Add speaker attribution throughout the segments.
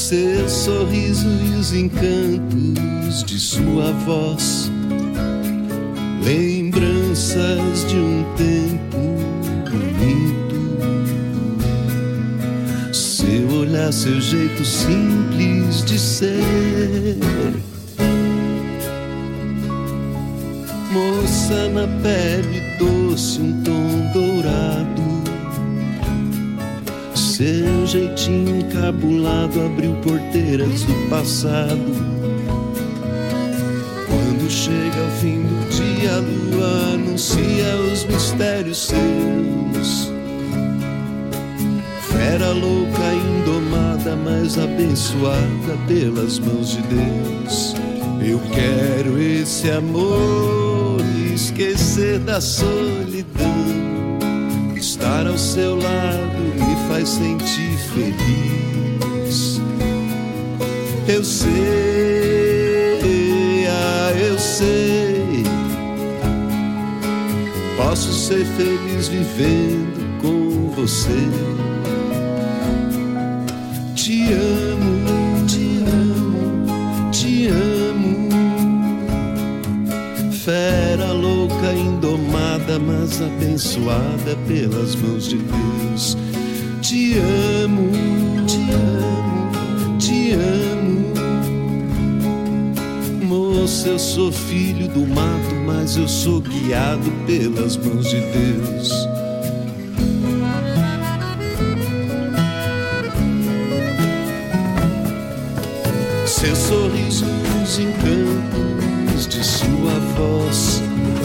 Speaker 1: seu sorriso e os encantos de sua voz, lembranças de um tempo bonito. Seu olhar, seu jeito simples de ser. Moça na pele doce, um tom dourado. Seu jeitinho encabulado abriu porteiras do passado. Quando chega ao fim do dia, a lua anuncia os mistérios seus. Fera louca, indomada, mas abençoada pelas mãos de Deus. Eu quero esse amor e esquecer da solidão. Estar ao seu lado me faz sentir feliz. Eu sei, eu sei. Posso ser feliz vivendo com você. Te amo, te amo, te amo. Fera louca, indomada, mas abençoada pelas mãos de Deus. Te amo, te amo, te amo. Moça, eu sou filho do mato, mas eu sou guiado pelas mãos de Deus. Seu sorriso, os encantos de sua voz,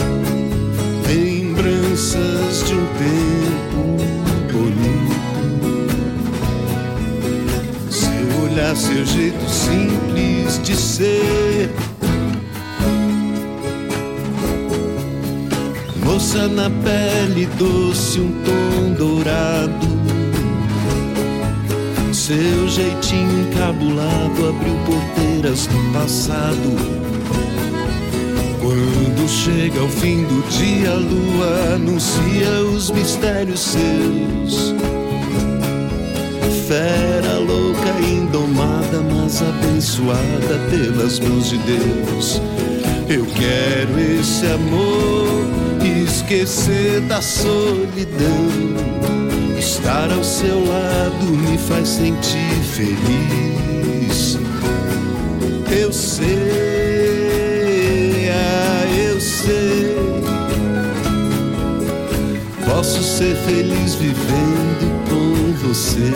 Speaker 1: lembranças de um tempo bonito. Seu olhar, seu jeito simples de ser. Moça na pele doce, um tom dourado. Seu jeitinho encabulado abriu porteiras do passado. Quando chega ao fim do dia, a lua anuncia os mistérios seus. Fera louca, indomada, mas abençoada pelas mãos de Deus. Eu quero esse amor e esquecer da solidão. Estar ao seu lado me faz sentir feliz. Eu sei, eu sei. Posso ser feliz vivendo com você.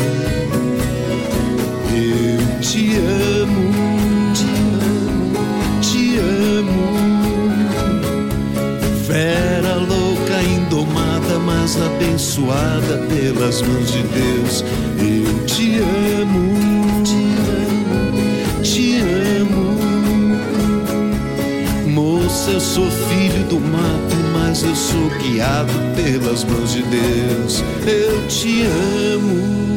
Speaker 1: Eu te amo, te amo, te amo. Fera louca, indomada, mas abençoada pelas mãos de Deus. Eu te amo, te amo, te amo. Moça, eu sou filho do mato, mas eu sou guiado pelas mãos de Deus. Eu te amo.